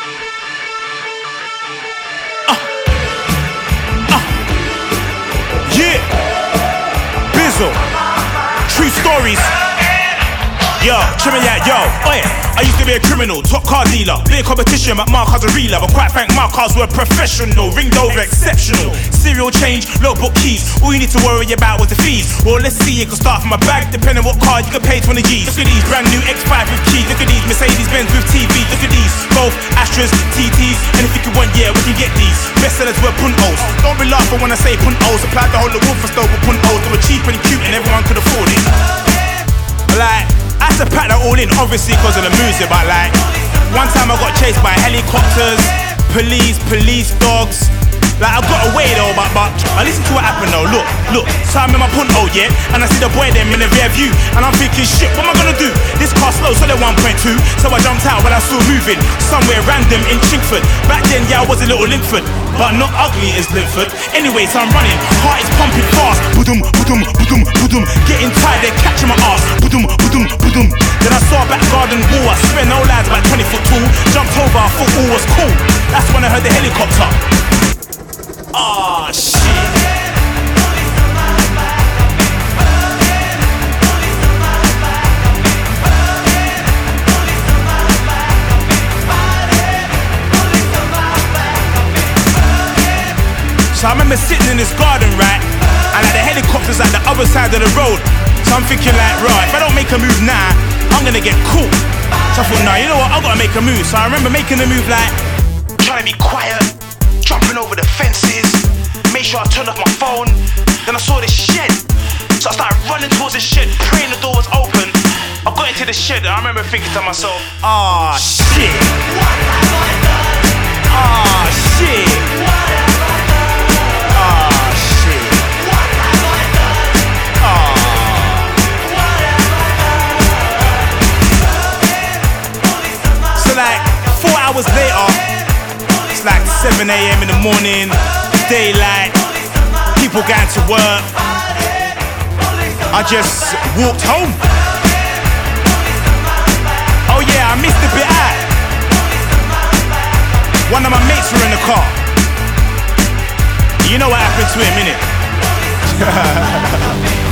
Yeah, Bizzle, true stories. Yo, check me out, yo. Oh yeah, I used to be a criminal, top car dealer. Big competition, but my cars are realer. But quite frank, my cars were professional, ringed over exceptional. Serial change, logbook keys. All you need to worry about was the fees. Well, let's see, it can start from my bag, depending what car you can pay 20 G's. Look at these brand new X5 with keys. Look at these Mercedes-Benz with TV. Look at these, both Astras, TTs. And if you can want, yeah, we can get these. Best sellers were puntos. Don't be laughing when I say puntos. Applied the whole of Wolfenstone with puntos. They were cheap and cute and everyone could afford it. Like, I had to pack that all in, obviously because of the music, but like, one time I got chased by helicopters, police dogs. Like, I got away though, but I listen to what happened though. Look, so I'm in my punto, yeah, and I see the boy them in the rear view, and I'm thinking, shit, what am I gonna do? This car slow, so they're 1.2, so I jumped out when I saw moving somewhere random in Chingford. Back then, yeah, I was a little Linkford, but not ugly as Linford. Anyway, so I'm running, heart is pumping fast. Boodum, boodum, boodum, boodum. Getting tired, they're catching my ass. Boodum, boodum, boodum. Then I saw a back garden wall. I swear no lads about 20 foot tall. Jumped over, I thought all was cool. That's when I heard the helicopter. Ah, shit. So I remember sitting in this garden, right? And like the helicopter's at the other side of the road. So I'm thinking like, right, if I don't make a move now, I'm gonna get caught. So I thought, nah, you know what, I gotta make a move. So I remember making a move like, trying to be quiet, jumping over the fences, made sure I turned off my phone. Then I saw this shed. So I started running towards the shed, praying the door was open. I got into the shed and I remember thinking to myself, ah, shit. Ah, shit. Like 4 hours later, it's like 7 AM in the morning, daylight, people going to work. I just walked home. Oh yeah, I missed a bit out. One of my mates were in the car. You know what happened to him, innit?